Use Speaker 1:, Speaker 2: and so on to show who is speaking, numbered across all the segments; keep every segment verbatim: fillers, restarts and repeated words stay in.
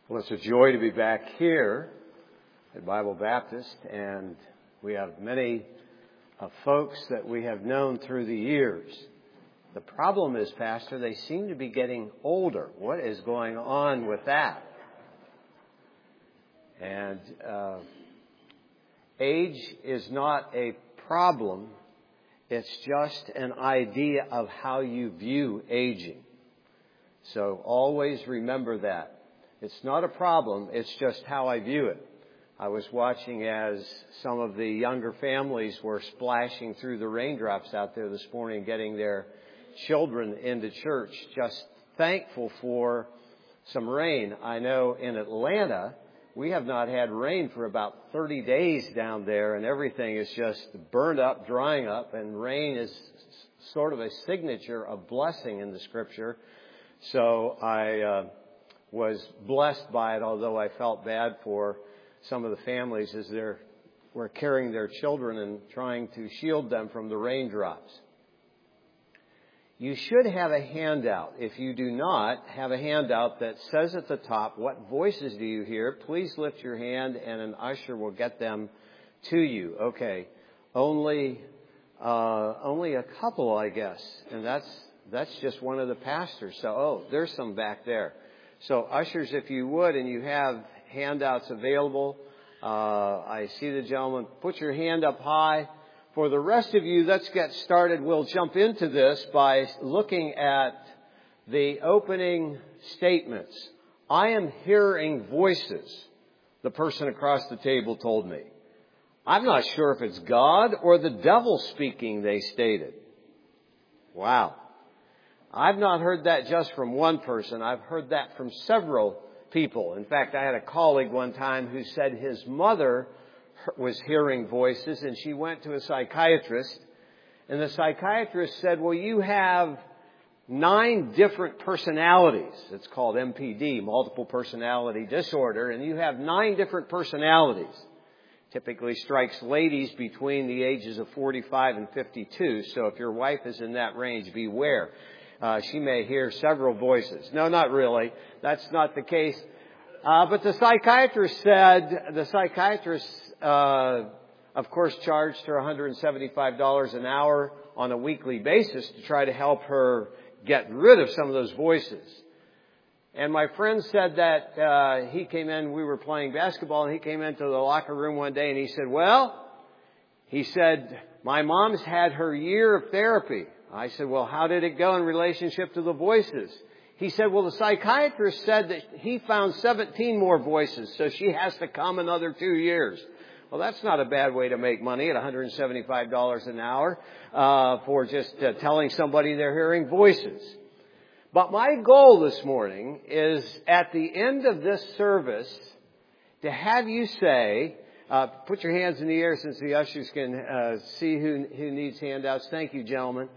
Speaker 1: Well, it's a joy to be back here at Bible Baptist, and we have many uh, folks that we have known through the years. The problem is, Pastor, they seem to be getting older. What is going on with that? And uh, age is not a problem. It's just an idea of how you view aging. So always remember that. It's not a problem. It's just how I view it. I was watching as some of the younger families were splashing through the raindrops out there this morning, getting their children into church. Just thankful for some rain. I know in Atlanta, we have not had rain for about thirty days down there, and everything is just burned up, drying up, and rain is sort of a signature of blessing in the Scripture. So I uh, was blessed by it, although I felt bad for some of the families as they were carrying their children and trying to shield them from the raindrops. You should have a handout. If you do not have a handout that says at the top, what voices do you hear? Please lift your hand and an usher will get them to you. Okay. Only, uh, only a couple, I guess. And that's, that's just one of the pastors. So, oh, there's some back there. So ushers, if you would, and you have handouts available, uh, I see the gentleman. Put your hand up high. For the rest of you, let's get started. We'll jump into this by looking at the opening statements. I am hearing voices, the person across the table told me. I'm not sure if it's God or the devil speaking, they stated. Wow. I've not heard that just from one person. I've heard that from several people. In fact, I had a colleague one time who said his mother was hearing voices, and she went to a psychiatrist, and the psychiatrist said, well, you have nine different personalities. It's called M P D, multiple personality disorder, and you have nine different personalities. Typically strikes ladies between the ages of forty-five and fifty-two, so if your wife is in that range, beware. Uh, she may hear several voices. No, not really. That's not the case. Uh, but the psychiatrist said, the psychiatrist, uh, of course, charged her one hundred seventy-five dollars an hour on a weekly basis to try to help her get rid of some of those voices. And my friend said that, uh, he came in, we were playing basketball, and he came into the locker room one day and he said, well, he said, my mom's had her year of therapy. I said, well, how did it go in relationship to the voices? He said, well, the psychiatrist said that he found seventeen more voices, so she has to come another two years. Well, that's not a bad way to make money at one hundred seventy-five dollars an hour uh, for just uh, telling somebody they're hearing voices. But my goal this morning is at the end of this service to have you say, uh, put your hands in the air since the ushers can uh, see who, who needs handouts. Thank you, gentlemen.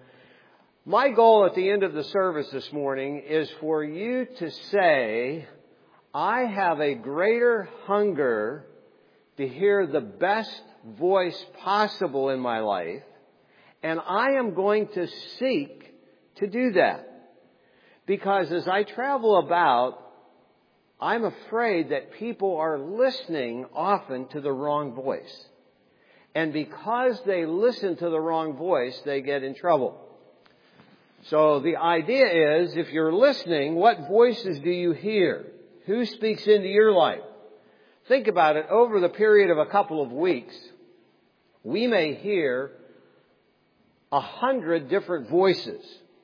Speaker 1: My goal at the end of the service this morning is for you to say, I have a greater hunger to hear the best voice possible in my life, and I am going to seek to do that. Because as I travel about, I'm afraid that people are listening often to the wrong voice. And because they listen to the wrong voice, they get in trouble. So the idea is, if you're listening, what voices do you hear? Who speaks into your life? Think about it. Over the period of a couple of weeks, we may hear a hundred different voices.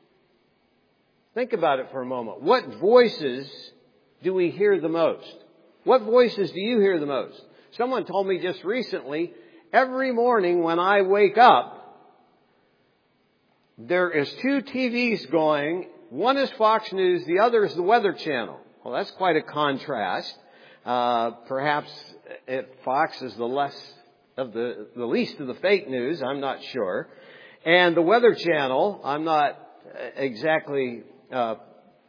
Speaker 1: Think about it for a moment. What voices do we hear the most? What voices do you hear the most? Someone told me just recently, every morning when I wake up, there is two T Vs going. One is Fox News. The other is the Weather Channel. Well, that's quite a contrast. Uh, perhaps it, Fox is the less of the, the least of the fake news. I'm not sure. And the Weather Channel, I'm not exactly uh,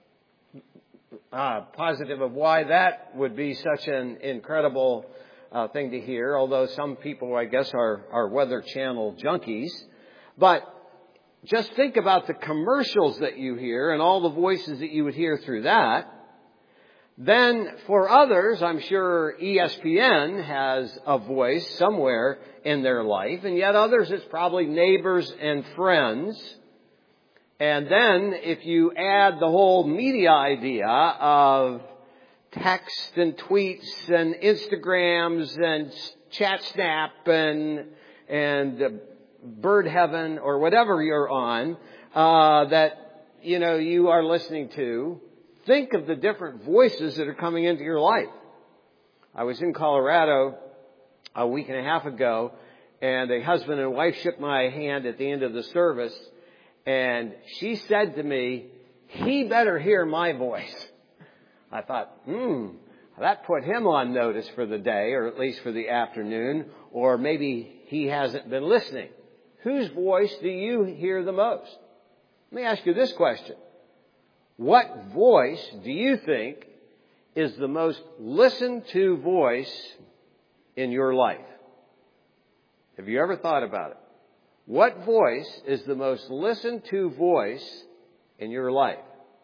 Speaker 1: uh, positive of why that would be such an incredible uh, thing to hear. Although some people, I guess, are, are Weather Channel junkies. But just think about the commercials that you hear and all the voices that you would hear through that. Then for others, I'm sure E S P N has a voice somewhere in their life, and yet others it's probably neighbors and friends. And then if you add the whole media idea of text and tweets and Instagrams and chat snap and and bird heaven or whatever you're on uh that you know you are listening to, think of the different voices that are coming into your life. I was in Colorado a week and a half ago, and a husband and wife shook my hand at the end of the service, and she said to me, "He better hear my voice." I thought, hmm, that put him on notice for the day, or at least for the afternoon, or maybe he hasn't been listening. Whose voice do you hear the most? Let me ask you this question. What voice do you think is the most listened to voice in your life? Have you ever thought about it? What voice is the most listened to voice in your life?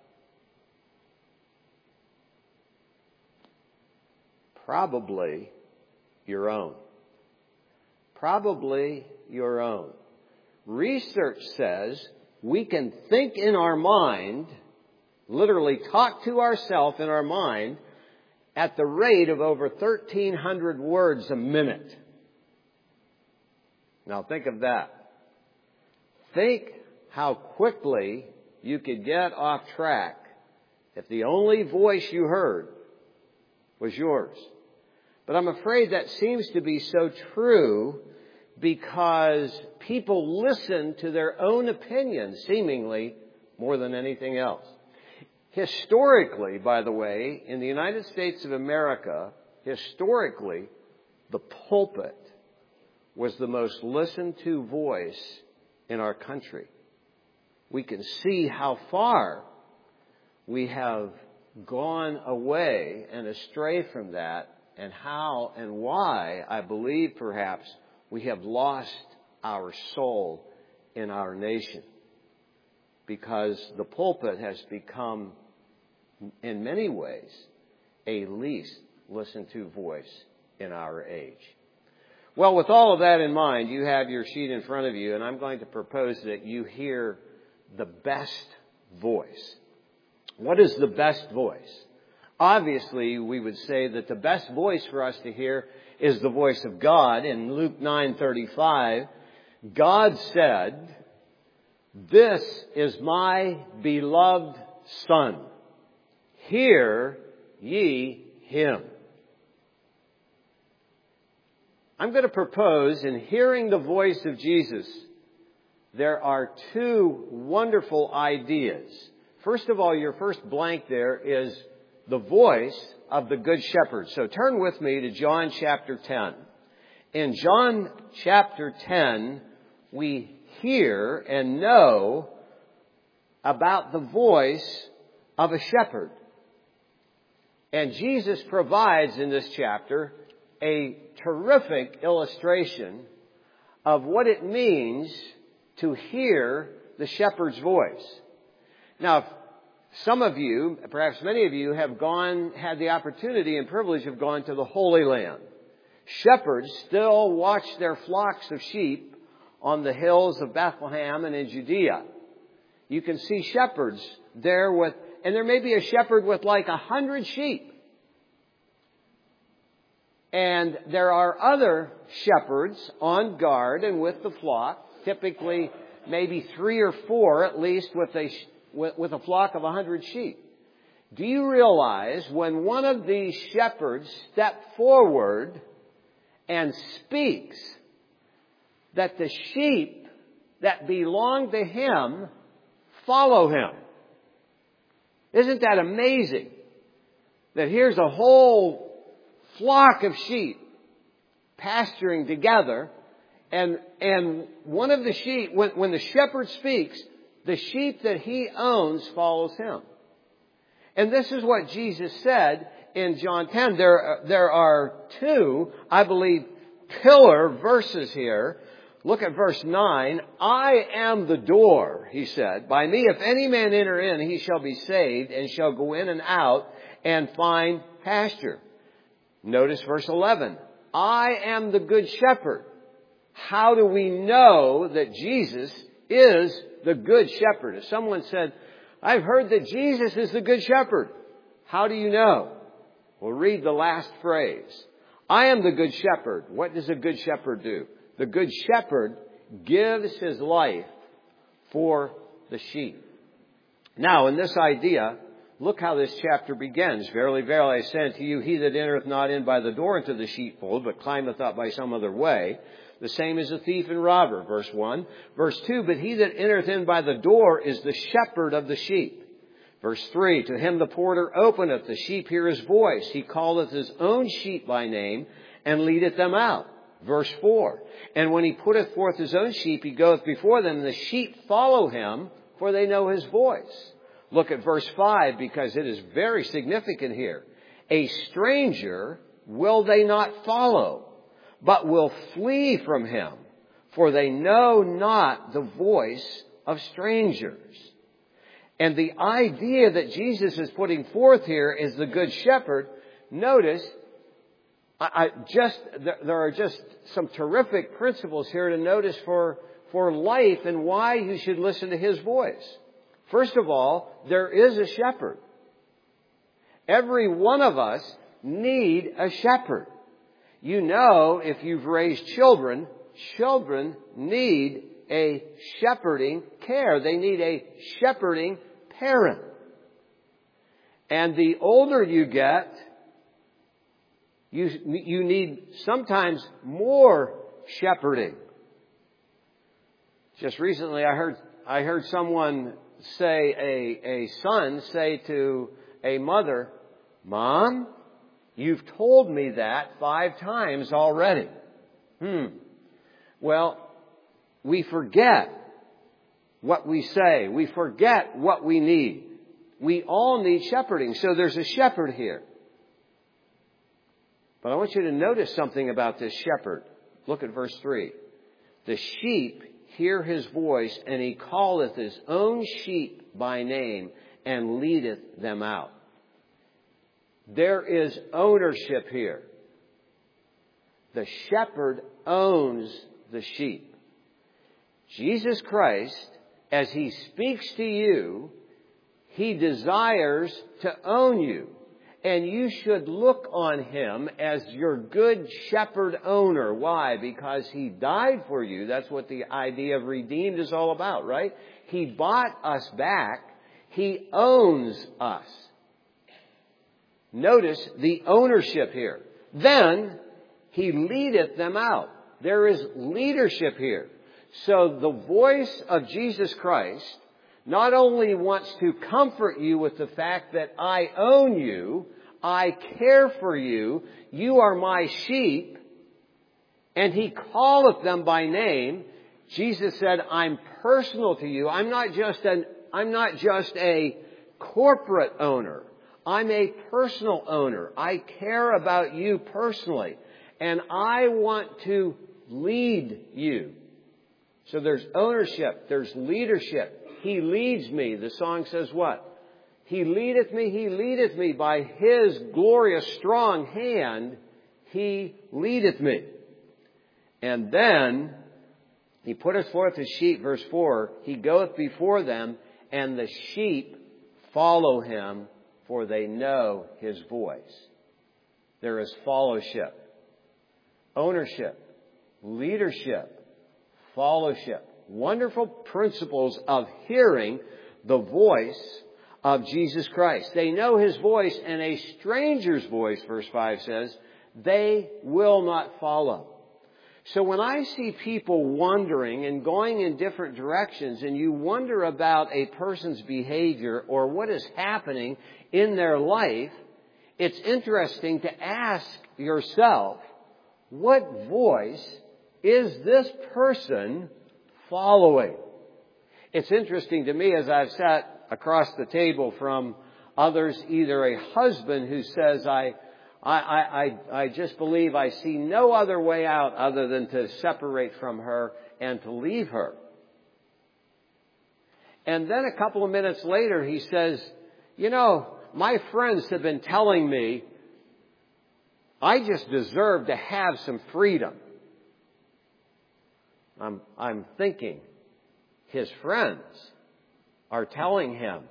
Speaker 1: Probably your own. Probably your own. Research says we can think in our mind, literally talk to ourselves in our mind, at the rate of over thirteen hundred words a minute. Now think of that. Think how quickly you could get off track if the only voice you heard was yours. But I'm afraid that seems to be so true because people listen to their own opinions, seemingly, more than anything else. Historically, by the way, in the United States of America, historically, the pulpit was the most listened to voice in our country. We can see how far we have gone away and astray from that, and how and why, I believe perhaps, we have lost our soul in our nation. Because the pulpit has become, in many ways, a least listened to voice in our age. Well, with all of that in mind, you have your sheet in front of you, and I'm going to propose that you hear the best voice. What is the best voice? Obviously, we would say that the best voice for us to hear is the voice of God. In Luke nine thirty-five, God said, "This is my beloved Son. Hear ye him." I'm going to propose, in hearing the voice of Jesus, there are two wonderful ideas. First of all, your first blank there is the voice of the Good Shepherd. So turn with me to John chapter ten. In John chapter ten, we hear and know about the voice of a shepherd. And Jesus provides in this chapter a terrific illustration of what it means to hear the shepherd's voice. Now, some of you, perhaps many of you, have gone, had the opportunity and privilege of going to the Holy Land. Shepherds still watch their flocks of sheep on the hills of Bethlehem and in Judea. You can see shepherds there with, and there may be a shepherd with like a hundred sheep. And there are other shepherds on guard and with the flock, typically maybe three or four at least with a with a flock of a hundred sheep. Do you realize when one of these shepherds steps forward and speaks, that the sheep that belong to him follow him? Isn't that amazing? That here's a whole flock of sheep pasturing together, and and one of the sheep, when, when the shepherd speaks, the sheep that he owns follows him. And this is what Jesus said in John ten. There, there are two, I believe, pillar verses here. Look at verse nine. "I am the door," he said. "By me, if any man enter in, he shall be saved, and shall go in and out, and find pasture. Notice verse eleven. I am the good shepherd. How do we know that Jesus is the good shepherd? If someone said, I've heard that Jesus is the good shepherd. How do you know? Well, read the last phrase. I am the good shepherd. What does a good shepherd do? The good shepherd gives his life for the sheep. Now, in this idea, look how this chapter begins. Verily, verily, I say unto you, he that entereth not in by the door into the sheepfold, but climbeth up by some other way, the same is a thief and robber, verse one. Verse two, but he that entereth in by the door is the shepherd of the sheep. Verse three, to him the porter openeth, the sheep hear his voice. He calleth his own sheep by name, and leadeth them out. Verse four, and when he putteth forth his own sheep, he goeth before them, and the sheep follow him, for they know his voice. Look at verse five, because it is very significant here. A stranger will they not follow, but will flee from him, for they know not the voice of strangers. And the idea that Jesus is putting forth here is the good shepherd. Notice, I, I just there, there are just some terrific principles here to notice for, for life and why you should listen to his voice. First of all, there is a shepherd. Every one of us need a shepherd. You know, if you've raised children, children need a shepherding care. They need a shepherding parent. And the older you get, you, you need sometimes more shepherding. Just recently I heard, I heard someone say, a, a son say to a mother, Mom, you've told me that five times already. Hmm. Well, we forget what we say. We forget what we need. We all need shepherding. So there's a shepherd here. But I want you to notice something about this shepherd. Look at verse three. The sheep hear his voice, and he calleth his own sheep by name, and leadeth them out. There is ownership here. The shepherd owns the sheep. Jesus Christ, as he speaks to you, he desires to own you. And you should look on him as your good shepherd owner. Why? Because he died for you. That's what the idea of redeemed is all about, right? He bought us back. He owns us. Notice the ownership here. Then he leadeth them out. There is leadership here. So the voice of Jesus Christ not only wants to comfort you with the fact that I own you, I care for you, you are my sheep, and he calleth them by name. Jesus said, I'm personal to you. I'm not just an, I'm not just a corporate owner. I'm a personal owner. I care about you personally, and I want to lead you. So there's ownership, there's leadership. He leads me. The song says what? He leadeth me, he leadeth me by his glorious strong hand. He leadeth me. And then he putteth forth his sheep, verse four. He goeth before them, and the sheep follow him, for they know his voice. There is fellowship, ownership, leadership, fellowship. Wonderful principles of hearing the voice of Jesus Christ. They know his voice, and a stranger's voice, verse five says, they will not follow. So when I see people wandering and going in different directions, and you wonder about a person's behavior or what is happening in their life, it's interesting to ask yourself, what voice is this person following? It's interesting to me as I've sat across the table from others, either a husband who says, I, I, I, I just believe I see no other way out other than to separate from her and to leave her. And then a couple of minutes later he says, you know, my friends have been telling me I just deserve to have some freedom. I'm, I'm thinking his friends are telling him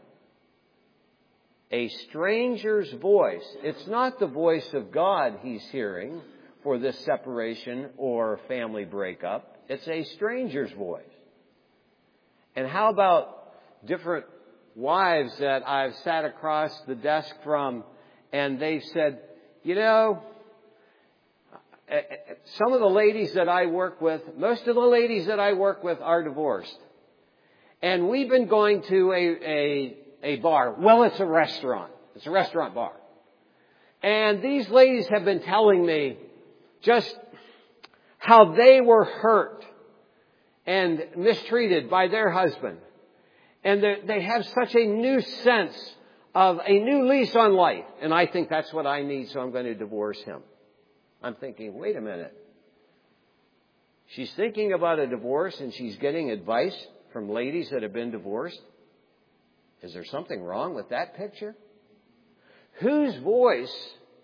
Speaker 1: a stranger's voice. It's not the voice of God he's hearing for this separation or family breakup. It's a stranger's voice. And how about different wives that I've sat across the desk from, and they've said, you know, some of the ladies that I work with, most of the ladies that I work with are divorced. And we've been going to a, a, a bar. Well, it's a restaurant. It's a restaurant bar. And these ladies have been telling me just how they were hurt and mistreated by their husband. And they have such a new sense of a new lease on life. And I think that's what I need, so I'm going to divorce him. I'm thinking, wait a minute. She's thinking about a divorce and she's getting advice from ladies that have been divorced. Is there something wrong with that picture? Whose voice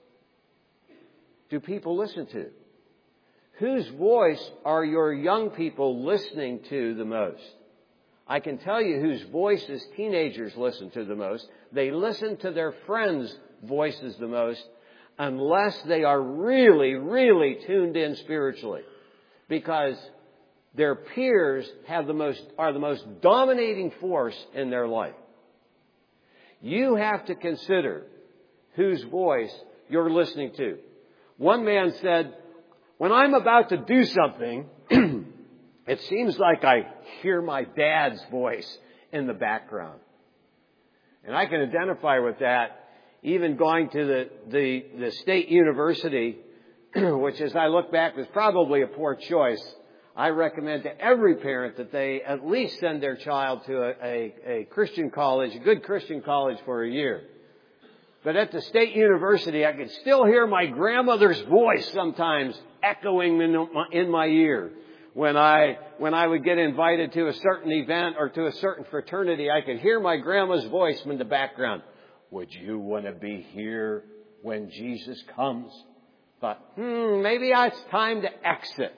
Speaker 1: do people listen to? Whose voice are your young people listening to the most? I can tell you whose voices teenagers listen to the most. They listen to their friends' voices the most, unless they are really, really tuned in spiritually. Because their peers have the most, are the most dominating force in their life. You have to consider whose voice you're listening to. One man said, when I'm about to do something, it seems like I hear my dad's voice in the background. And I can identify with that. Even going to the, the, the state university, which as I look back was probably a poor choice, I recommend to every parent that they at least send their child to a, a, a Christian college, a good Christian college for a year. But at the state university, I could still hear my grandmother's voice sometimes echoing in my, in my ear. When I, when I would get invited to a certain event or to a certain fraternity, I could hear my grandma's voice in the background. Would you want to be here when Jesus comes? But, hmm, maybe it's time to exit.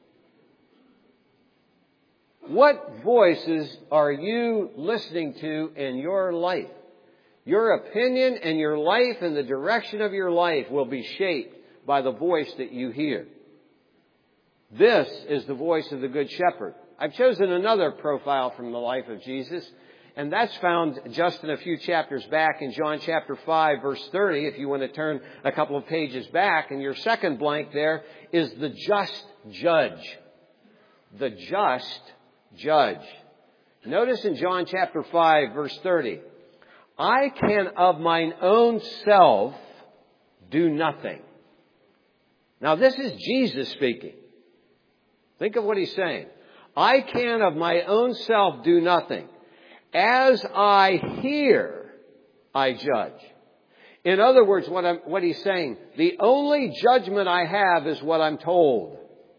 Speaker 1: What voices are you listening to in your life? Your opinion and your life and the direction of your life will be shaped by the voice that you hear. This is the voice of the Good Shepherd. I've chosen another profile from the life of Jesus, and that's found just in a few chapters back in John chapter five, verse thirty. If you want to turn a couple of pages back, and your second blank there is the just judge. The just judge. Notice in John chapter five, verse thirty, I can of mine own self do nothing. Now this is Jesus speaking. Think of what he's saying. I can of my own self do nothing. As I hear, I judge. In other words, what, I'm, what he's saying, the only judgment I have is what I'm told.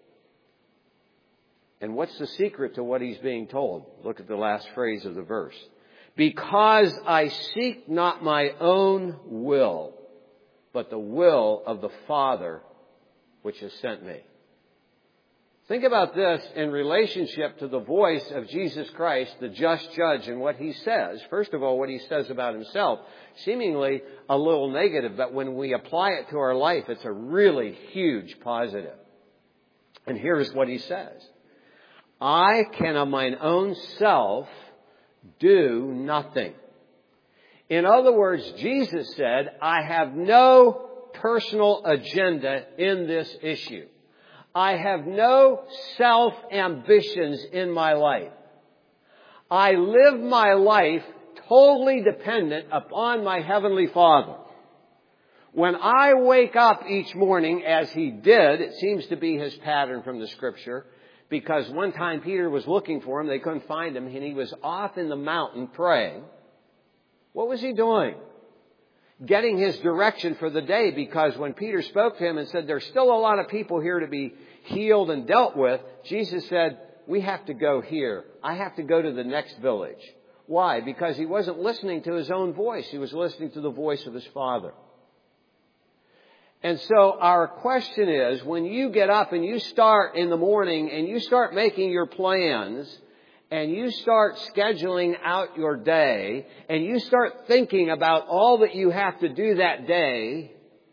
Speaker 1: And what's the secret to what he's being told? Look at the last phrase of the verse. Because I seek not my own will, but the will of the Father which has sent me. Think about this in relationship to the voice of Jesus Christ, the just judge, and what he says. First of all, what he says about himself, seemingly a little negative, but when we apply it to our life, it's a really huge positive. And here's what he says. I can of mine own self do nothing. In other words, Jesus said, I have no personal agenda in this issue. I have no self-ambitions in my life. I live my life totally dependent upon my Heavenly Father. When I wake up each morning, as he did, it seems to be his pattern from the Scripture, because one time Peter was looking for him, they couldn't find him, and he was off in the mountain praying. What was he doing? Getting his direction for the day, because when Peter spoke to him and said, there's still a lot of people here to be healed and dealt with, Jesus said, we have to go here. I have to go to the next village. Why? Because he wasn't listening to his own voice. He was listening to the voice of his Father. And so our question is, when you get up and you start in the morning and you start making your plans and you start scheduling out your day and you start thinking about all that you have to do that day,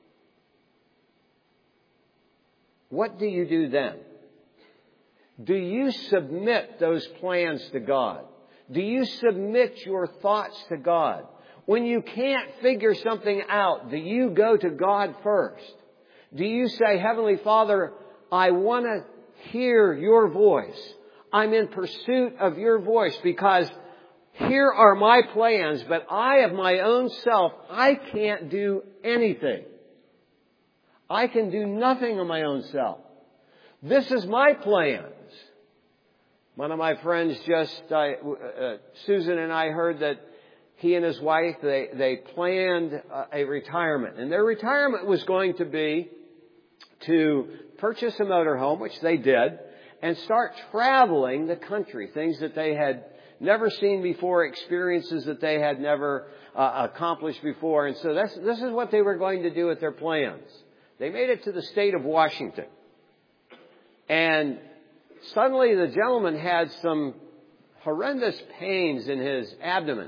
Speaker 1: what do you do then? Do you submit those plans to God? Do you submit your thoughts to God? When you can't figure something out, do you go to God first? Do you say, Heavenly Father, I want to hear your voice. I'm in pursuit of your voice because here are my plans, but I of my own self, I can't do anything. I can do nothing of my own self. This is my plans. One of my friends just, uh, uh, Susan and I heard that he and his wife, they, they planned a retirement. And their retirement was going to be to purchase a motorhome, which they did, and start traveling the country. Things that they had never seen before, experiences that they had never uh, accomplished before. And so that's, this is what they were going to do with their plans. They made it to the state of Washington. And suddenly the gentleman had some horrendous pains in his abdomen.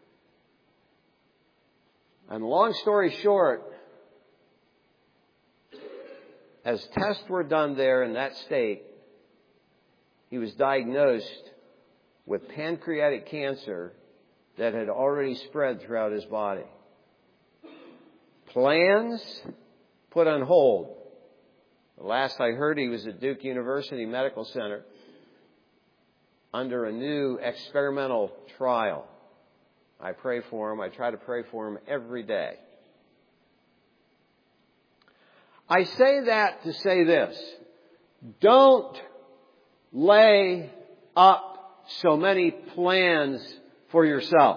Speaker 1: And long story short, as tests were done there in that state, he was diagnosed with pancreatic cancer that had already spread throughout his body. Plans put on hold. The last I heard, he was at Duke University Medical Center under a new experimental trial. I pray for him. I try to pray for him every day. I say that to say this. Don't lay up so many plans for yourself.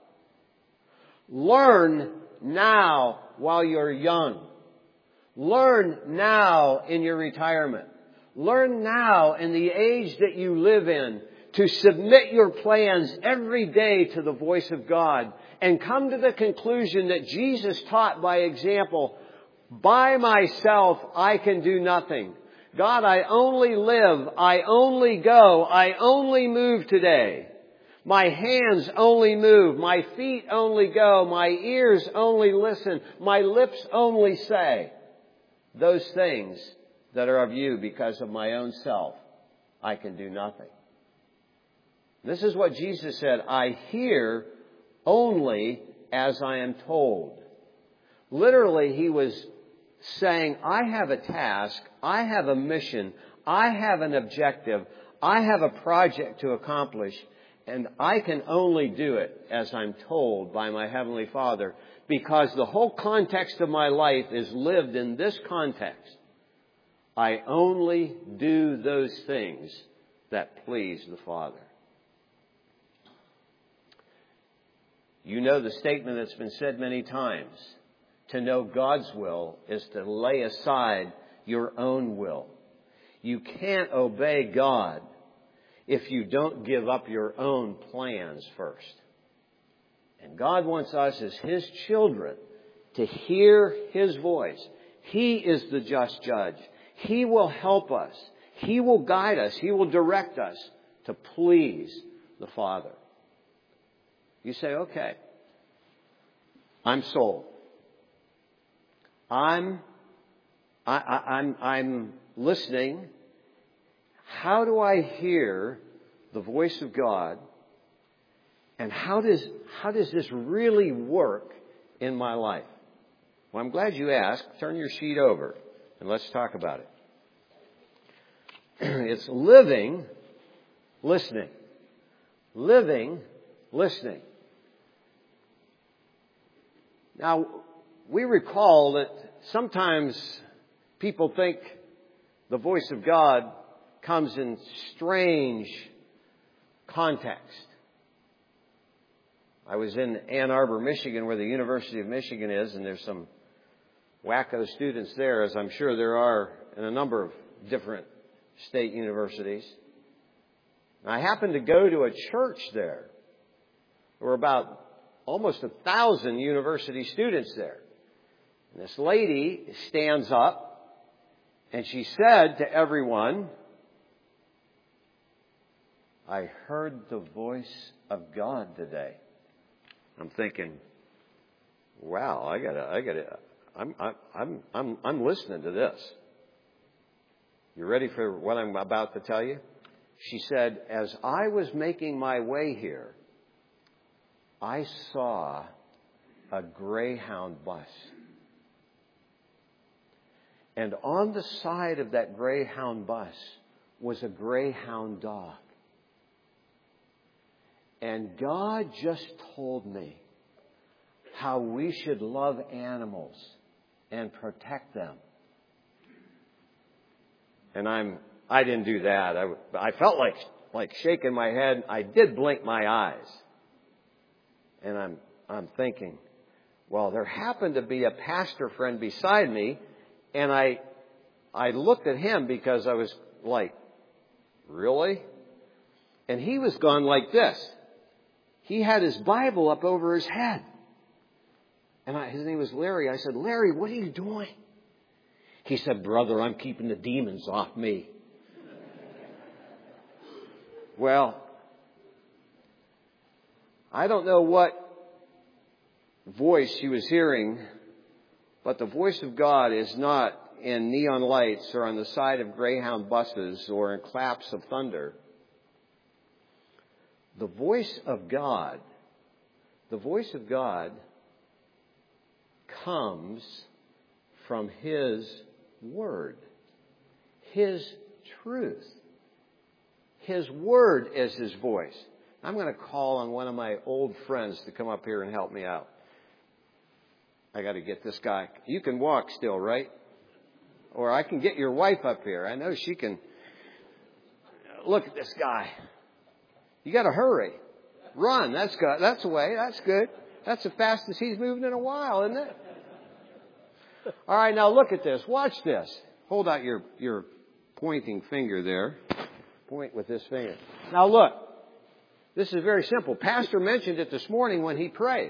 Speaker 1: Learn now while you're young. Learn now in your retirement. Learn now in the age that you live in to submit your plans every day to the voice of God and come to the conclusion that Jesus taught by example, by myself I can do nothing. God, I only live, I only go, I only move today. My hands only move, my feet only go, my ears only listen, my lips only say those things that are of you because of my own self. I can do nothing. This is what Jesus said, I hear only as I am told. Literally, he was saying, I have a task, I have a mission, I have an objective, I have a project to accomplish, and I can only do it as I'm told by my Heavenly Father, because the whole context of my life is lived in this context. I only do those things that please the Father. You know the statement that's been said many times. To know God's will is to lay aside your own will. You can't obey God if you don't give up your own plans first. And God wants us as His children to hear His voice. He is the just judge. He will help us. He will guide us. He will direct us to please the Father. You say, okay, I'm sold. I'm, I, I, I'm, I'm listening. How do I hear the voice of God? And how does, how does this really work in my life? Well, I'm glad you asked. Turn your sheet over and let's talk about it. It's living, listening. Living, listening. Now, we recall that sometimes people think the voice of God comes in strange context. I was in Ann Arbor, Michigan, where the University of Michigan is, and there's some wacko students there, as I'm sure there are in a number of different state universities. And I happened to go to a church there. There were about almost a thousand university students there. And this lady stands up and she said to everyone, I heard the voice of God today. I'm thinking, wow, I gotta, I gotta, I'm, I'm, I'm, I'm listening to this. You ready for what I'm about to tell you? She said, as I was making my way here, I saw a Greyhound bus. And on the side of that Greyhound bus was a Greyhound dog. And God just told me how we should love animals and protect them. And I'm, I didn't do that. I, I felt like, like shaking my head. I did blink my eyes. And I'm, I'm thinking, well, there happened to be a pastor friend beside me. And I, I looked at him because I was like, really? And he was gone like this. He had his Bible up over his head. And I, his name was Larry. I said, Larry, what are you doing? He said, brother, I'm keeping the demons off me. Well, I don't know what voice she was hearing, but the voice of God is not in neon lights or on the side of Greyhound buses or in claps of thunder. The voice of God, the voice of God comes from His Word, His truth. His Word is His voice. I'm going to call on one of my old friends to come up here and help me out. I got to get this guy. You can walk still, right? Or I can get your wife up here. I know she can. Look at this guy. You got to hurry. Run. That's good. That's the way. That's good. That's the fastest he's moved in a while, isn't it? All right, now look at this. Watch this. Hold out your, your pointing finger there. Point with this finger. Now look. This is very simple. Pastor mentioned it this morning when he prayed.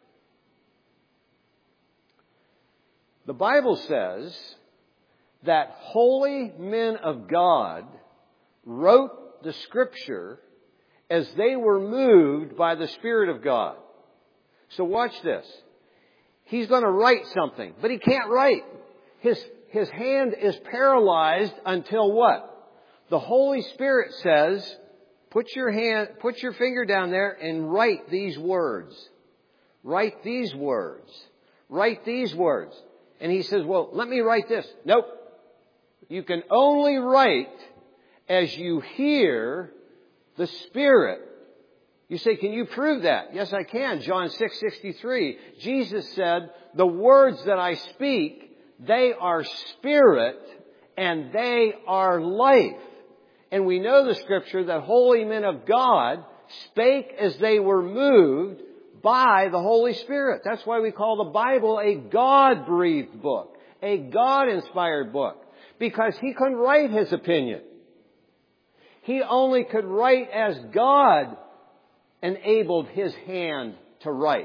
Speaker 1: The Bible says that holy men of God wrote the Scripture as they were moved by the Spirit of God. So watch this. He's going to write something, but he can't write. His, his hand is paralyzed until what? The Holy Spirit says, put your hand, put your finger down there and write these words. Write these words. Write these words. And he says, well, let me write this. Nope. You can only write as you hear the Spirit. You say, can you prove that? Yes, I can. John six sixty-three. Jesus said, the words that I speak, they are spirit and they are life. And we know the Scripture that holy men of God spake as they were moved by the Holy Spirit. That's why we call the Bible a God-breathed book, a God-inspired book, because he couldn't write his opinion. He only could write as God enabled his hand to write.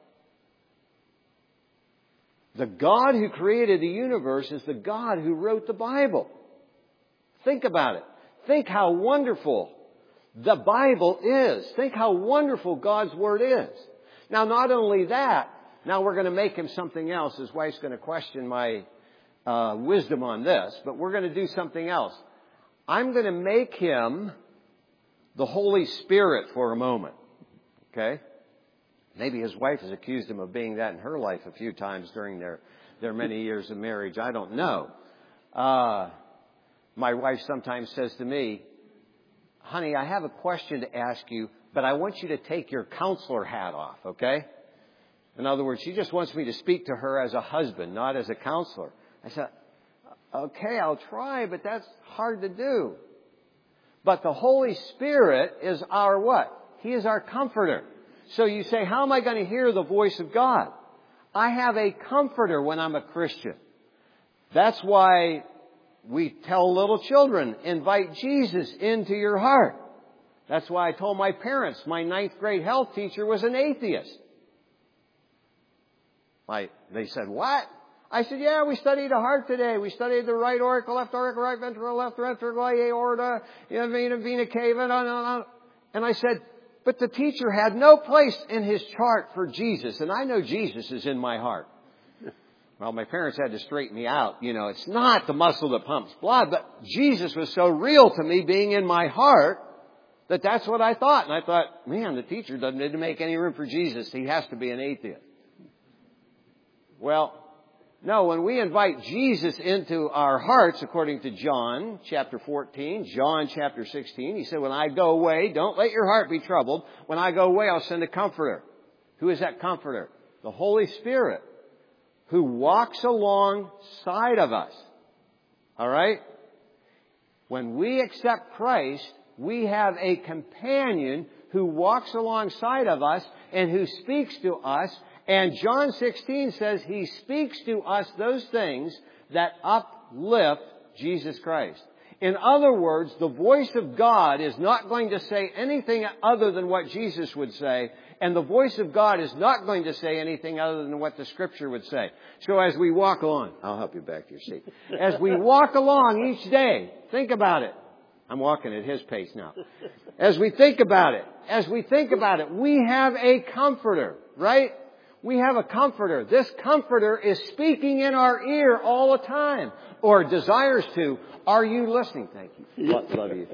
Speaker 1: The God who created the universe is the God who wrote the Bible. Think about it. Think how wonderful the Bible is. Think how wonderful God's Word is. Now, not only that, now we're going to make him something else. His wife's going to question my uh, wisdom on this, but we're going to do something else. I'm going to make him the Holy Spirit for a moment. Okay? Maybe his wife has accused him of being that in her life a few times during their, their many years of marriage. I don't know. Uh, my wife sometimes says to me, honey, I have a question to ask you, but I want you to take your counselor hat off, okay? In other words, she just wants me to speak to her as a husband, not as a counselor. I said, okay, I'll try, but that's hard to do. But the Holy Spirit is our what? He is our comforter. So you say, how am I going to hear the voice of God? I have a comforter when I'm a Christian. That's why we tell little children, invite Jesus into your heart. That's why I told my parents my ninth grade health teacher was an atheist. I, they said, what? I said, yeah, we studied the heart today. We studied the right auricle, left auricle, right ventricle, left ventricle, aorta, you know, vena, vena cava, on, on, on. And I said, but the teacher had no place in his chart for Jesus. And I know Jesus is in my heart. Well, my parents had to straighten me out. You know, it's not the muscle that pumps blood, but Jesus was so real to me being in my heart that that's what I thought. And I thought, man, the teacher doesn't need to make any room for Jesus. He has to be an atheist. Well, no, when we invite Jesus into our hearts, according to John chapter fourteen, John chapter sixteen, he said, when I go away, don't let your heart be troubled. When I go away, I'll send a comforter. Who is that comforter? The Holy Spirit, who walks alongside of us. All right? When we accept Christ, we have a companion who walks alongside of us and who speaks to us. And John sixteen says he speaks to us those things that uplift Jesus Christ. In other words, the voice of God is not going to say anything other than what Jesus would say, and the voice of God is not going to say anything other than what the Scripture would say. So as we walk along, I'll help you back to your seat. As we walk along each day, think about it. I'm walking at his pace now. As we think about it, as we think about it, we have a comforter, right? We have a comforter. This comforter is speaking in our ear all the time, or desires to. Are you listening? Thank you. Love, love you.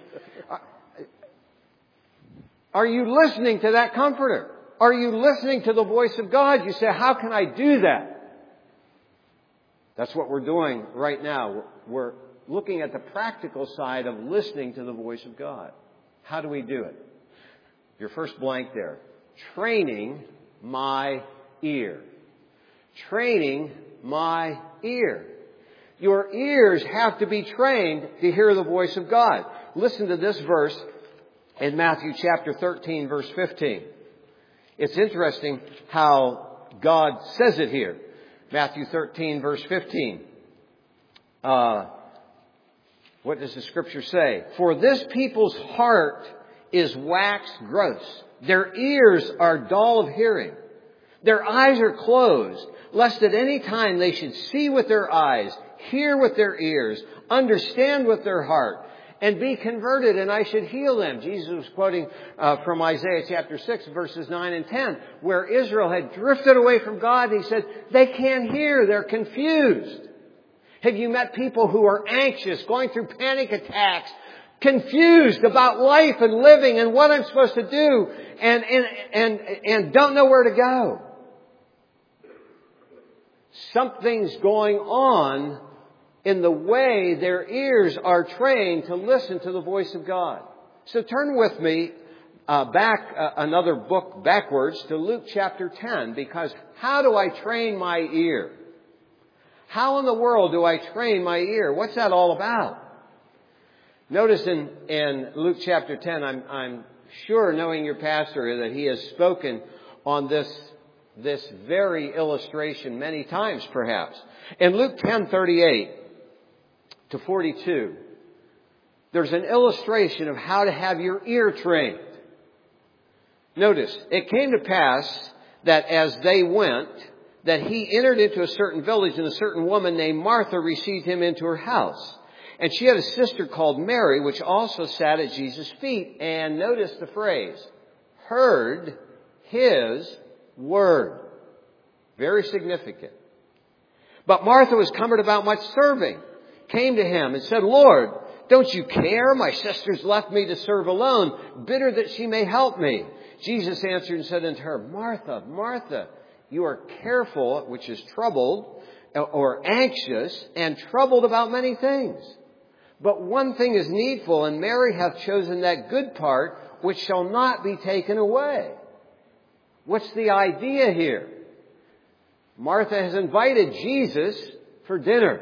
Speaker 1: Are you listening to that comforter? Are you listening to the voice of God? You say, how can I do that? That's what we're doing right now. We're looking at the practical side of listening to the voice of God. How do we do it? Your first blank there. Training my ear. Training my ear. Your ears have to be trained to hear the voice of God. Listen to this verse in Matthew chapter thirteen, verse fifteen. It's interesting how God says it here. Matthew thirteen, verse fifteen. Uh, what does the Scripture say? For this people's heart is waxed gross. Their ears are dull of hearing. Their eyes are closed, lest at any time they should see with their eyes, hear with their ears, understand with their heart, and be converted, and I should heal them. Jesus was quoting uh, from Isaiah chapter six, verses nine and ten, where Israel had drifted away from God. And he said, they can't hear, they're confused. Have you met people who are anxious, going through panic attacks, confused about life and living and what I'm supposed to do, and and and, and don't know where to go? Something's going on in the way their ears are trained to listen to the voice of God. So turn with me uh, back uh, another book backwards to Luke chapter ten, because how do I train my ear? How in the world do I train my ear? What's that all about? Notice in, in Luke chapter ten, I'm, I'm sure, knowing your pastor, that he has spoken on this this very illustration many times, perhaps. In Luke ten thirty-eight to forty-two, there's an illustration of how to have your ear trained. Notice, it came to pass that as they went, that he entered into a certain village, and a certain woman named Martha received him into her house. And she had a sister called Mary, which also sat at Jesus' feet. And notice the phrase, heard his word. Very significant. But Martha was cumbered about much serving, came to him and said, Lord, don't you care? My sister's left me to serve alone. Bid her that she may help me. Jesus answered and said unto her, Martha, Martha, you are careful, which is troubled, or anxious, and troubled about many things. But one thing is needful, and Mary hath chosen that good part, which shall not be taken away. What's the idea here? Martha has invited Jesus for dinner.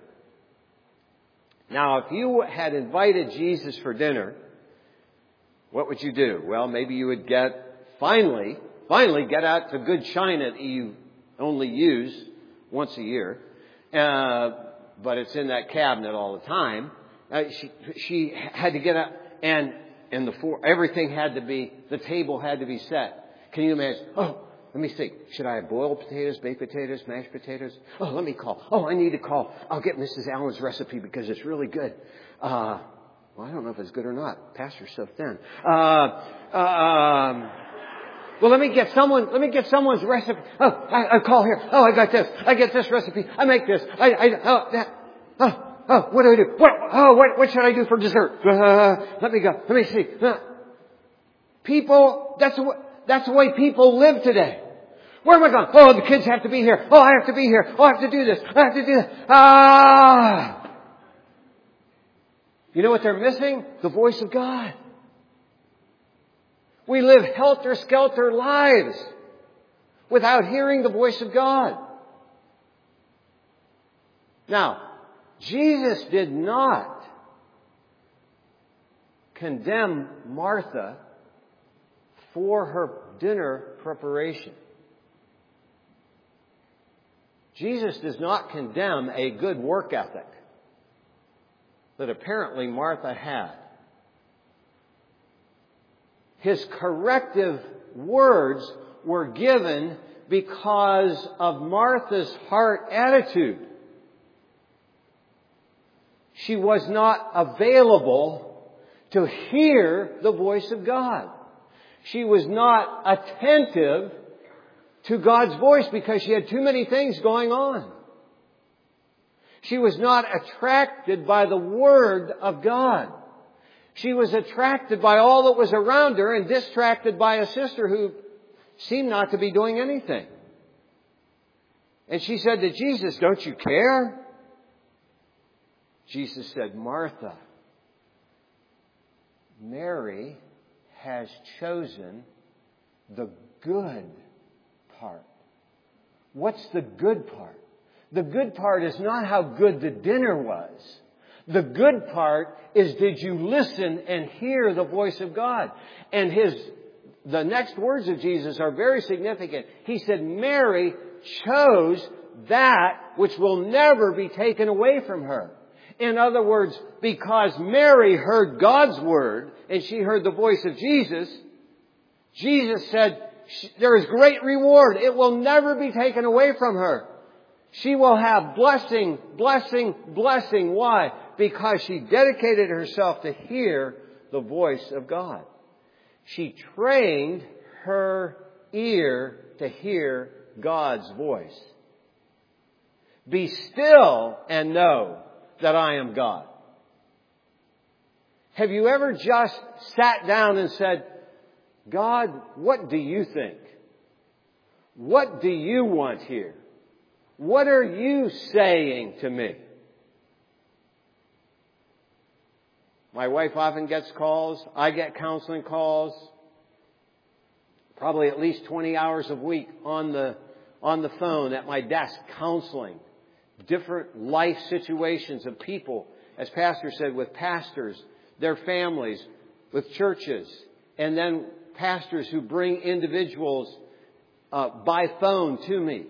Speaker 1: Now, if you had invited Jesus for dinner, what would you do? Well, maybe you would get, finally, finally get out the good china that you only use once a year, uh, but it's in that cabinet all the time. Uh, she, she had to get out and and the four, everything had to be, the table had to be set. Can you imagine? Oh, let me think. Should I have boiled potatoes, baked potatoes, mashed potatoes? Oh, let me call. Oh, I need to call. I'll get Missus Allen's recipe because it's really good. Uh, well, I don't know if it's good or not. Pastor's so thin. Uh, uh, um, well, let me get someone, let me get someone's recipe. Oh, I, I call here. Oh, I got this. I get this recipe. I make this. I, I, oh, that. Oh, oh, what do I do? What, oh, what, what should I do for dessert? Uh, let me go. Let me see. Uh, people, that's the, that's the way people live today. Where am I going? Oh, the kids have to be here. Oh, I have to be here. Oh, I have to do this. I have to do that. Ah! You know what they're missing? The voice of God. We live helter-skelter lives without hearing the voice of God. Now, Jesus did not condemn Martha for her dinner preparation. Jesus does not condemn a good work ethic that apparently Martha had. His corrective words were given because of Martha's heart attitude. She was not available to hear the voice of God. She was not attentive to God's voice because she had too many things going on. She was not attracted by the Word of God. She was attracted by all that was around her and distracted by a sister who seemed not to be doing anything. And she said to Jesus, "Don't you care?" Jesus said, "Martha, Mary has chosen the good part." What's the good part? The good part is not how good the dinner was. The good part is, did you listen and hear the voice of God? And his, the next words of Jesus are very significant. He said, Mary chose that which will never be taken away from her. In other words, because Mary heard God's word and she heard the voice of Jesus, Jesus said, there is great reward. It will never be taken away from her. She will have blessing, blessing, blessing. Why? Because she dedicated herself to hear the voice of God. She trained her ear to hear God's voice. Be still and know that I am God. Have you ever just sat down and said, God, what do you think? What do you want here? What are you saying to me? My wife often gets calls. I get counseling calls. Probably at least twenty hours a week on the, on the phone at my desk counseling different life situations of people, as Pastor said, with pastors, their families, with churches, and then pastors who bring individuals uh, by phone to me.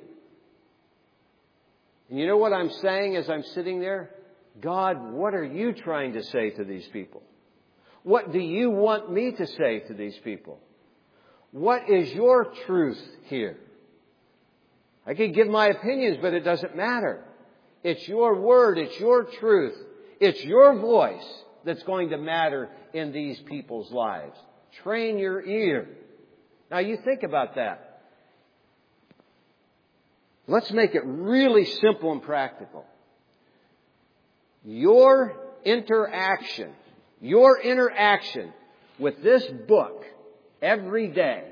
Speaker 1: And you know what I'm saying as I'm sitting there? God, what are you trying to say to these people? What do you want me to say to these people? What is your truth here? I could give my opinions, but it doesn't matter. It's your word. It's your truth. It's your voice that's going to matter in these people's lives. Train your ear. Now you think about that. Let's make it really simple and practical. Your interaction, your interaction with this book every day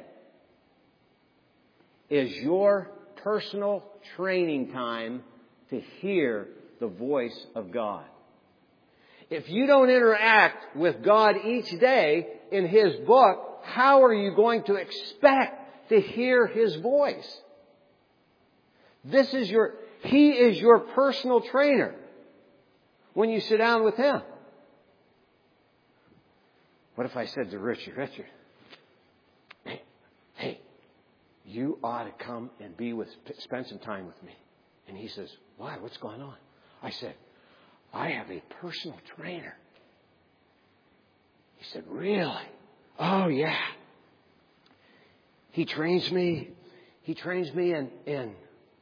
Speaker 1: is your personal training time to hear the voice of God. If you don't interact with God each day in His book, how are you going to expect to hear His voice? This is your, He is your personal trainer when you sit down with Him. What if I said to Richard, Richard, hey, hey, you ought to come and be with, spend some time with me. And he says, why? What's going on? I said, I have a personal trainer. He said, really? Oh, yeah. He trains me. He trains me in, in,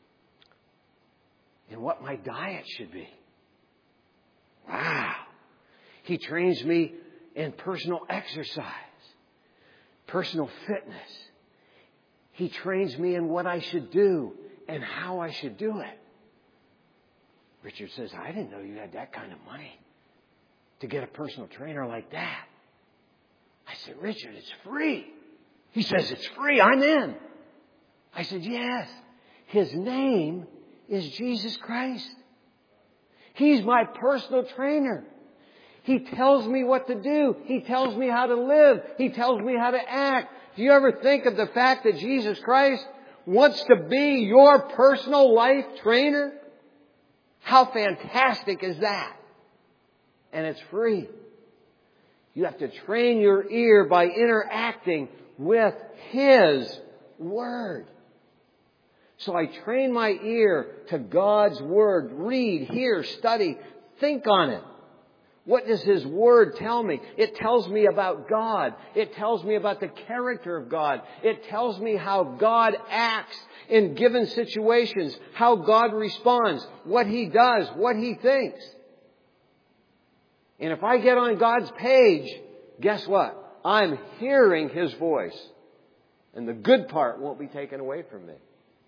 Speaker 1: in what my diet should be. Wow. He trains me in personal exercise, personal fitness. He trains me in what I should do and how I should do it. Richard says, I didn't know you had that kind of money to get a personal trainer like that. I said, Richard, it's free. He says, it's free. I'm in. I said, yes. His name is Jesus Christ. He's my personal trainer. He tells me what to do. He tells me how to live. He tells me how to act. Do you ever think of the fact that Jesus Christ wants to be your personal life trainer? How fantastic is that? And it's free. You have to train your ear by interacting with His Word. So I train my ear to God's Word. Read, hear, study, think on it. What does His Word tell me? It tells me about God. It tells me about the character of God. It tells me how God acts in given situations, how God responds, what He does, what He thinks. And if I get on God's page, guess what? I'm hearing His voice. And the good part won't be taken away from me.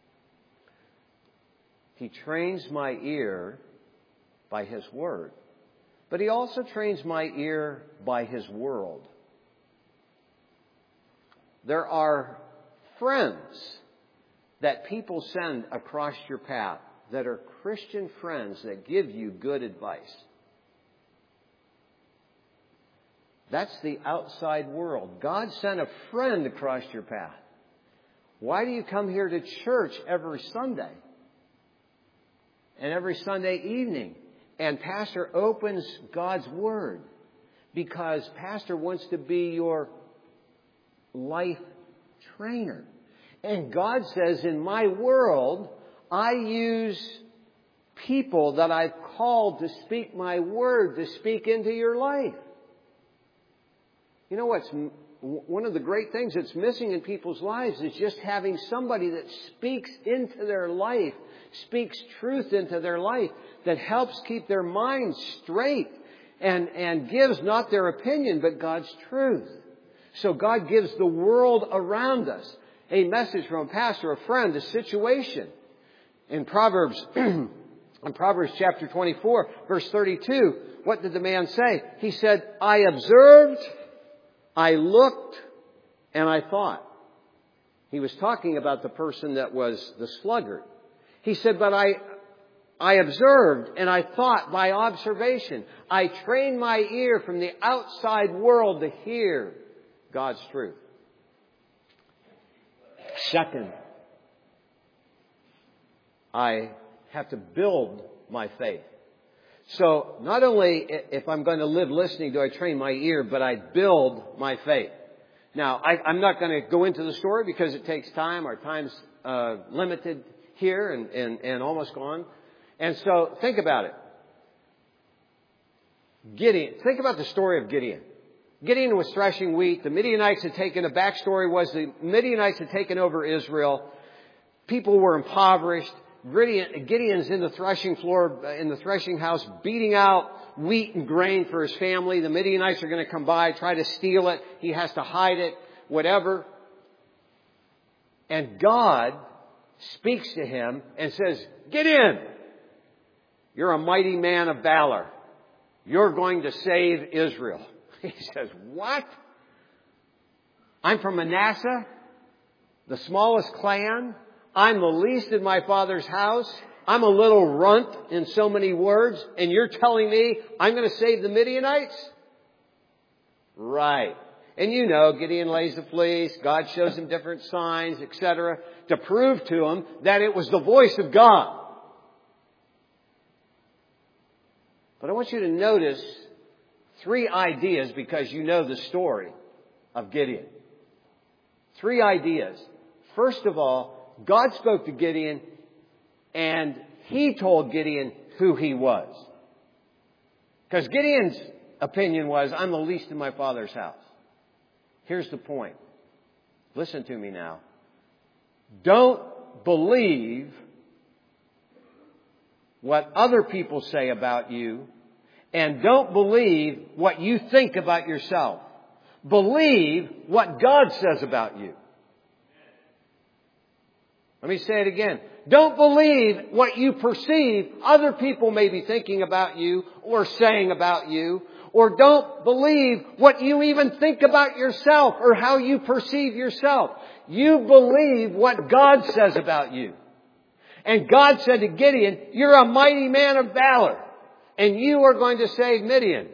Speaker 1: He trains my ear by His Word. But He also trains my ear by His world. There are friends that people send across your path that are Christian friends that give you good advice. That's the outside world. God sent a friend across your path. Why do you come here to church every Sunday? And every Sunday evening? And Pastor opens God's Word. Because Pastor wants to be your life trainer. And God says, in my world, I use people that I've called to speak my Word, to speak into your life. You know what's one of the great things that's missing in people's lives is just having somebody that speaks into their life, speaks truth into their life, that helps keep their minds straight and, and gives not their opinion, but God's truth. So God gives the world around us a message from a pastor, a friend, a situation. In Proverbs, in Proverbs chapter twenty-four, verse thirty-two, what did the man say? He said, I observed, I looked, and I thought. He was talking about the person that was the sluggard. He said, but I, I observed and I thought by observation. I trained my ear from the outside world to hear God's truth. Second, I have to build my faith. So not only if I'm going to live listening do I train my ear, but I build my faith. Now, I, I'm not going to go into the story because it takes time. Our time's uh, limited here and, and, and almost gone. And so think about it. Gideon. Think about the story of Gideon. Gideon was threshing wheat. The Midianites had taken, the backstory was the Midianites had taken over Israel. People were impoverished. Gideon's in the threshing floor, in the threshing house, beating out wheat and grain for his family. The Midianites are going to come by, try to steal it. He has to hide it, whatever. And God speaks to him and says, Gideon, you're a mighty man of valor. You're going to save Israel. He says, what? I'm from Manasseh, the smallest clan. I'm the least in my father's house. I'm a little runt in so many words. And you're telling me I'm going to save the Midianites? Right. And you know, Gideon lays the fleece. God shows him different signs, et cetera, to prove to him that it was the voice of God. But I want you to notice three ideas because you know the story of Gideon. Three ideas. First of all, God spoke to Gideon and He told Gideon who he was. Because Gideon's opinion was, I'm the least in my Father's house. Here's the point. Listen to me now. Don't believe what other people say about you, and don't believe what you think about yourself. Believe what God says about you. Let me say it again. Don't believe what you perceive other people may be thinking about you or saying about you. Or don't believe what you even think about yourself or how you perceive yourself. You believe what God says about you. And God said to Gideon, you're a mighty man of valor. And you are going to save Midian.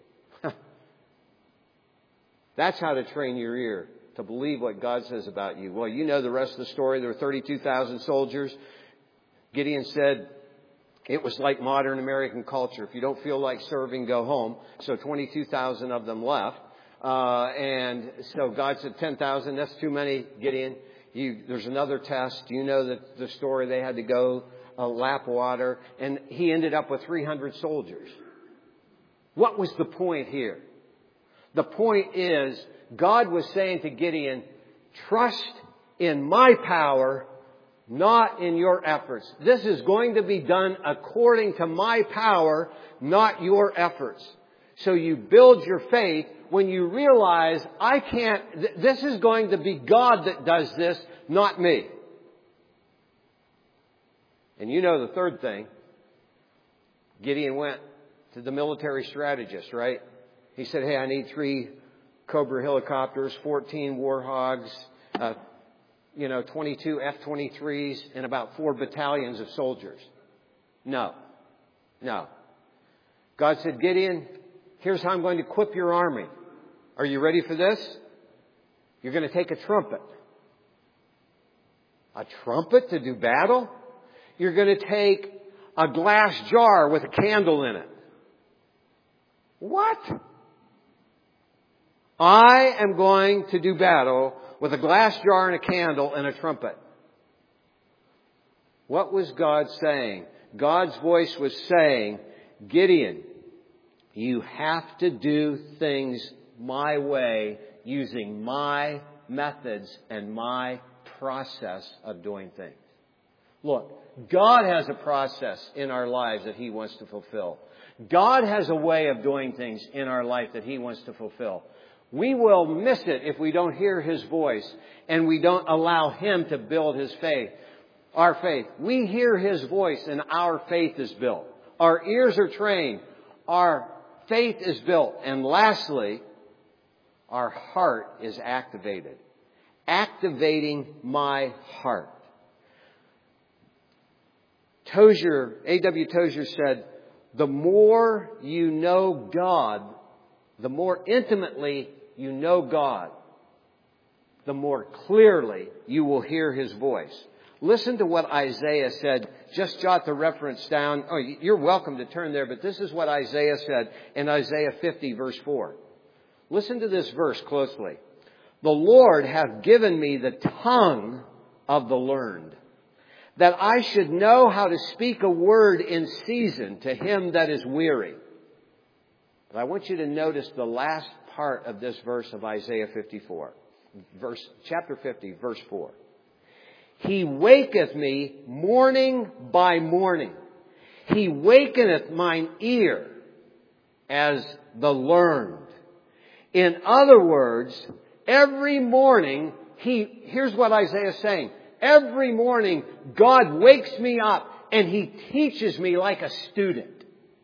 Speaker 1: That's how to train your ear, to believe what God says about you. Well, you know the rest of the story. There were thirty-two thousand soldiers. Gideon said it was like modern American culture. If you don't feel like serving, go home. So twenty-two thousand of them left. Uh, and so God said ten thousand, that's too many, Gideon. You, there's another test. You know that the story, they had to go uh, lap water. And he ended up with three hundred soldiers. What was the point here? The point is, God was saying to Gideon, trust in my power, not in your efforts. This is going to be done according to my power, not your efforts. So you build your faith when you realize, I can't, th- this is going to be God that does this, not me. And you know the third thing. Gideon went to the military strategist, right? He said, hey, I need three Cobra helicopters, fourteen Warhogs, uh, you know, twenty-two F twenty-threes, and about four battalions of soldiers. No. No. God said, Gideon, here's how I'm going to equip your army. Are you ready for this? You're going to take a trumpet. A trumpet to do battle? You're going to take a glass jar with a candle in it. What? I am going to do battle with a glass jar and a candle and a trumpet. What was God saying? God's voice was saying, Gideon, you have to do things my way, using my methods and my process of doing things. Look, God has a process in our lives that He wants to fulfill. God has a way of doing things in our life that He wants to fulfill. We will miss it if we don't hear His voice and we don't allow Him to build His faith. Our faith. We hear His voice and our faith is built. Our ears are trained. Our faith is built. And lastly, our heart is activated. Activating my heart. Tozer, A W Tozer said, the more you know God, the more intimately you know God, the more clearly you will hear His voice. Listen to what Isaiah said. Just jot the reference down. Oh, you're welcome to turn there, but this is what Isaiah said in Isaiah fifty, verse four. Listen to this verse closely. The Lord hath given me the tongue of the learned, that I should know how to speak a word in season to him that is weary. But I want you to notice the last part of this verse of Isaiah fifty-four. Verse, chapter fifty, verse four. He waketh me morning by morning. He wakeneth mine ear as the learned. In other words, every morning, he, here's what Isaiah is saying. Every morning, God wakes me up and He teaches me like a student.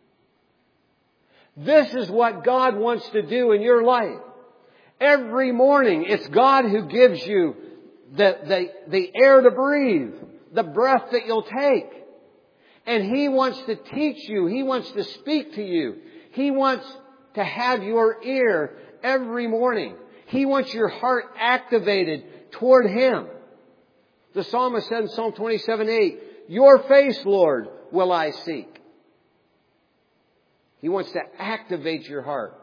Speaker 1: This is what God wants to do in your life. Every morning, it's God who gives you the, the, the air to breathe, the breath that you'll take. And He wants to teach you. He wants to speak to you. He wants to have your ear every morning. He wants your heart activated toward Him. The psalmist said in Psalm twenty-seven eight, your face, Lord, will I seek. He wants to activate your heart.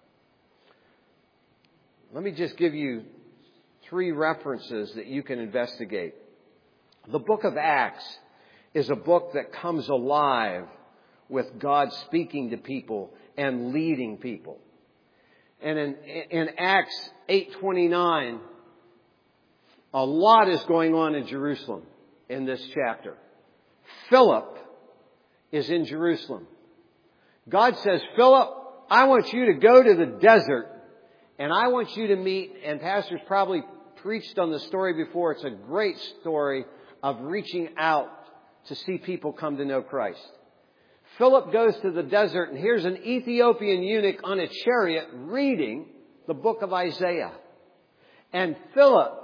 Speaker 1: Let me just give you three references that you can investigate. The book of Acts is a book that comes alive with God speaking to people and leading people. And in, in Acts eight twenty-nine, a lot is going on in Jerusalem in this chapter. Philip is in Jerusalem. God says, Philip, I want you to go to the desert and I want you to meet, and Pastor's probably preached on the story before. It's a great story of reaching out to see people come to know Christ. Philip goes to the desert, and here's an Ethiopian eunuch on a chariot reading the book of Isaiah. And Philip,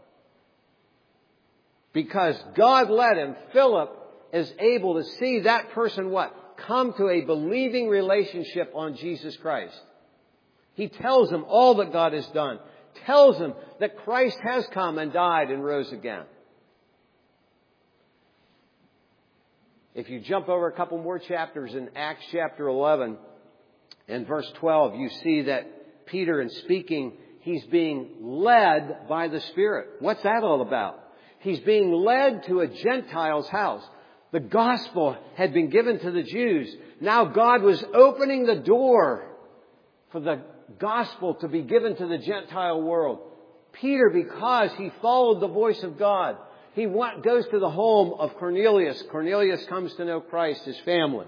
Speaker 1: because God led him, Philip is able to see that person what? Come to a believing relationship on Jesus Christ. He tells him all that God has done. Tells him that Christ has come and died and rose again. If you jump over a couple more chapters in Acts chapter eleven and verse twelve, you see that Peter, in speaking, he's being led by the Spirit. What's that all about? He's being led to a Gentile's house. The gospel had been given to the Jews. Now God was opening the door for the gospel to be given to the Gentile world. Peter, because he followed the voice of God, he went, goes to the home of Cornelius. Cornelius comes to know Christ, his family.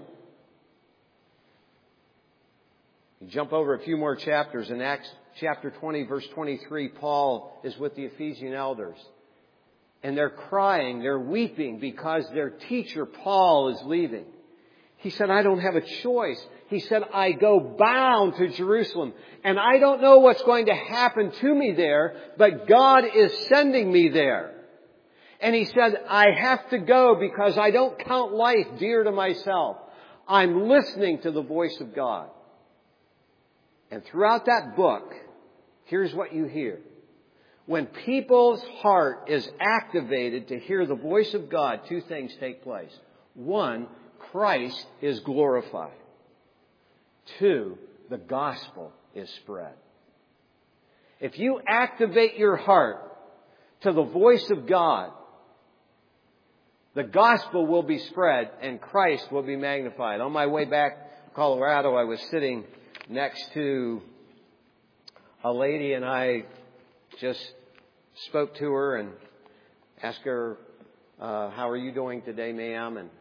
Speaker 1: You jump over a few more chapters. In Acts chapter twenty, verse twenty-three, Paul is with the Ephesian elders. And they're crying, they're weeping because their teacher, Paul, is leaving. He said, I don't have a choice. He said, I go bound to Jerusalem. And I don't know what's going to happen to me there, but God is sending me there. And he said, I have to go because I don't count life dear to myself. I'm listening to the voice of God. And throughout that book, here's what you hear. When people's heart is activated to hear the voice of God, two things take place. One, Christ is glorified. Two, the gospel is spread. If you activate your heart to the voice of God, the gospel will be spread and Christ will be magnified. On my way back to Colorado, I was sitting next to a lady, and I just spoke to her and asked her, uh, how are you doing today, ma'am? And,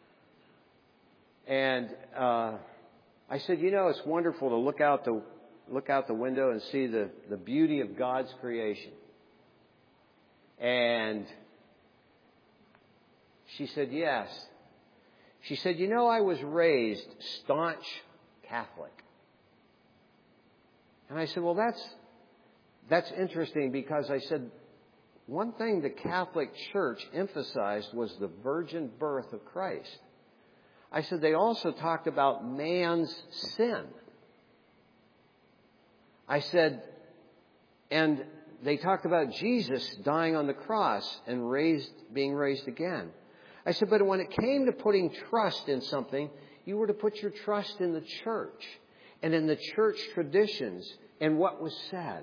Speaker 1: and, uh, I said, you know, it's wonderful to look out the, look out the window and see the, the beauty of God's creation. And she said, yes. She said, you know, I was raised staunch Catholic. And I said, well, that's, That's interesting because I said, one thing the Catholic Church emphasized was the virgin birth of Christ. I said, they also talked about man's sin. I said, and they talked about Jesus dying on the cross and raised, being raised again. I said, but when it came to putting trust in something, you were to put your trust in the church and in the church traditions and what was said.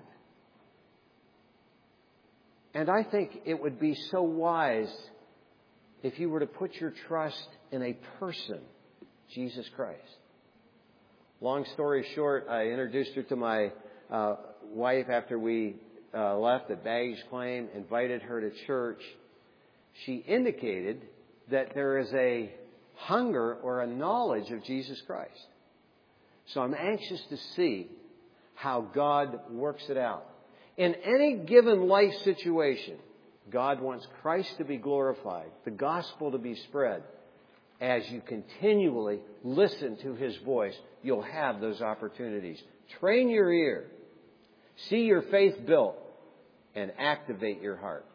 Speaker 1: And I think it would be so wise if you were to put your trust in a person, Jesus Christ. Long story short, I introduced her to my uh, wife after we uh, left at baggage claim, invited her to church. She indicated that there is a hunger or a knowledge of Jesus Christ. So I'm anxious to see how God works it out. In any given life situation, God wants Christ to be glorified, the gospel to be spread. As you continually listen to His voice, you'll have those opportunities. Train your ear, see your faith built, and activate your heart.